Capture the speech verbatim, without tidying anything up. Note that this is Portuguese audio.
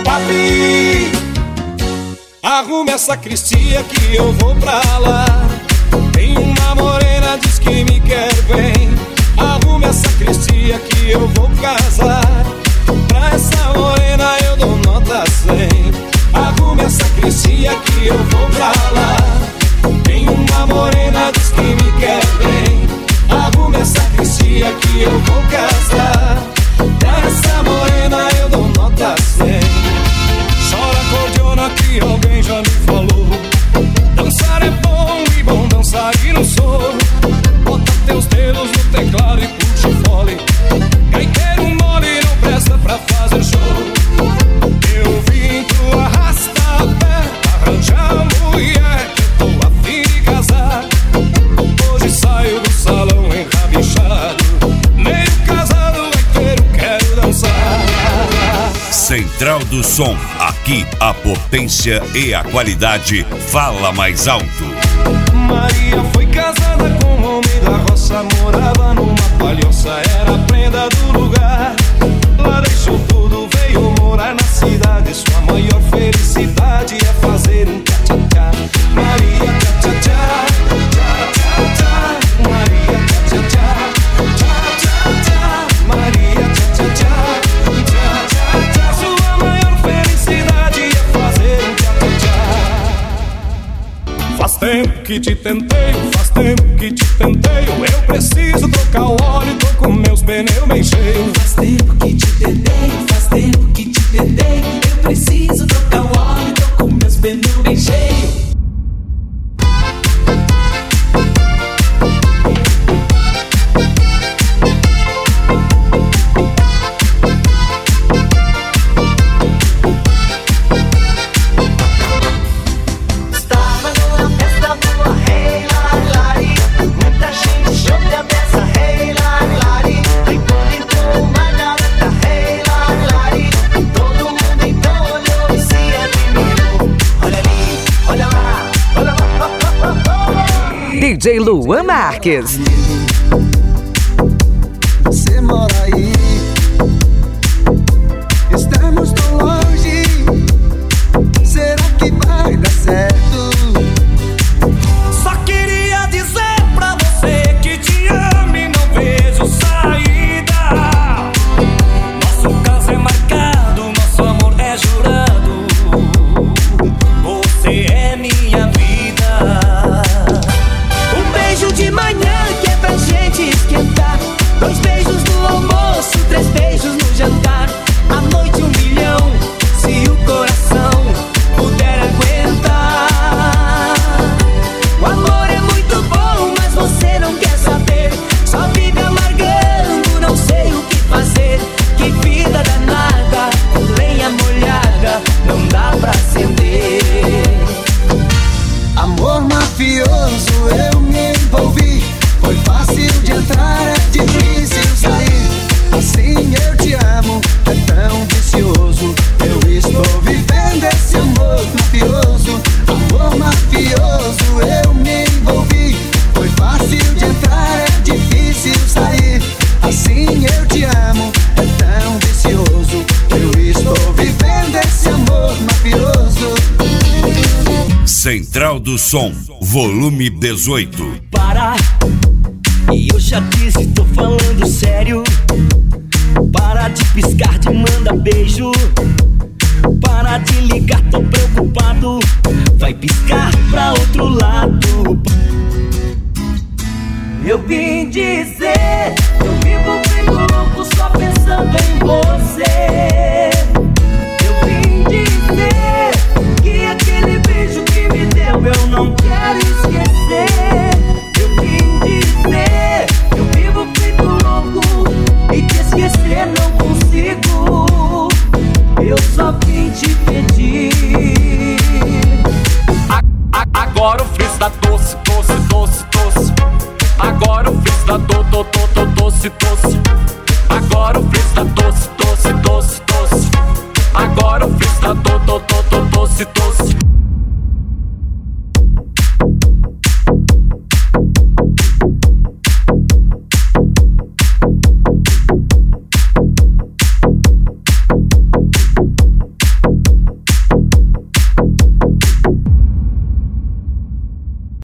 Papi, arrume essa cristia que eu vou pra lá. Tem uma morena, diz que me quer bem. Arrume essa cristia que eu vou casar. Pra essa morena eu dou nota cem. Arrume essa cristia que eu vou pra lá. Tem uma morena, diz que me quer bem. Arrume essa cristia que eu vou casar. Pra essa morena eu dou nota cem. Chora cordiona que alguém já me falou. Dançar é bom e bom dançarino sou. Bota teus dedos no teclado e puxa o fole. Gaiteiro mole não presta pra fazer show. Eu vim tu arrasta a pé, arranjar mulher que eu tô a fim de casar. Hoje saio do salão enrabichado, meio casado, gaiteiro quero dançar. Central do Som, aqui a potência e a qualidade fala mais alto. Maria foi casada com um homem da roça, morava numa palhoça, era a prenda do lugar. Lá deixou tudo, veio morar na cidade. Sua maior felicidade é fazer um tchá-tchá-tchá. Maria tchá-tchá-tchá, tchá-tchá-tchá. Maria tchá-tchá-tchá, tchá-tchá-tchá. Maria tchá-tchá-tchá, tchá-tchá-tchá. Sua maior felicidade é fazer um tchá-tchá-tchá. Faz tempo que te tentei, faz tempo que te tentei. Eu preciso trocar o óleo, tô com meus pneus bem cheios. Faz tempo que te tentei, faz tempo que te tentei. Eu preciso trocar o óleo, tô com meus pneus bem cheios. D J Luan Marques. Você mora aí, estamos tão longe. Será que vai dar certo? Só queria dizer pra você que te amo e não vejo saída. Nosso caso é marcado, nosso amor é jurado. Você é minha vida. Um beijo de manhã que é pra gente esquentar. Dois beijos no almoço, três beijos no jantar. À noite um milhão, se o coração puder aguentar. O amor é muito bom, mas você não quer saber. Só vive amargando, não sei o que fazer. Que vida danada, lenha molhada, não dá pra acender. Amor mafioso, eu me envolvi. Foi fácil de entrar, é difícil sair. Assim eu te amo, é tão vicioso. Eu estou vivendo esse amor mafioso. Amor mafioso, eu me envolvi. Foi fácil de entrar, é difícil sair. Assim eu te amo, é tão vicioso. Eu estou vivendo esse amor mafioso. Central do Som, volume dezoito. Para, e eu já disse, tô falando sério. Para de piscar, de manda beijo. Para de ligar, tô preocupado. Vai piscar pra outro lado. Eu vim dizer, eu vivo feito louco só pensando em você. Eu vim dizer que aquele beijo que me deu eu não quero esquecer. Eu vim dizer, eu vivo feito louco e te esquecer não consigo. Eu só vim te pedir. A, a, agora o frizz tá doce, doce, doce, doce. Agora o frizz tá do, do, do, do, doce, doce. Agora o frizz tá doce, doce, doce, doce. Agora o frizz tá do, do, do, do, doce, doce.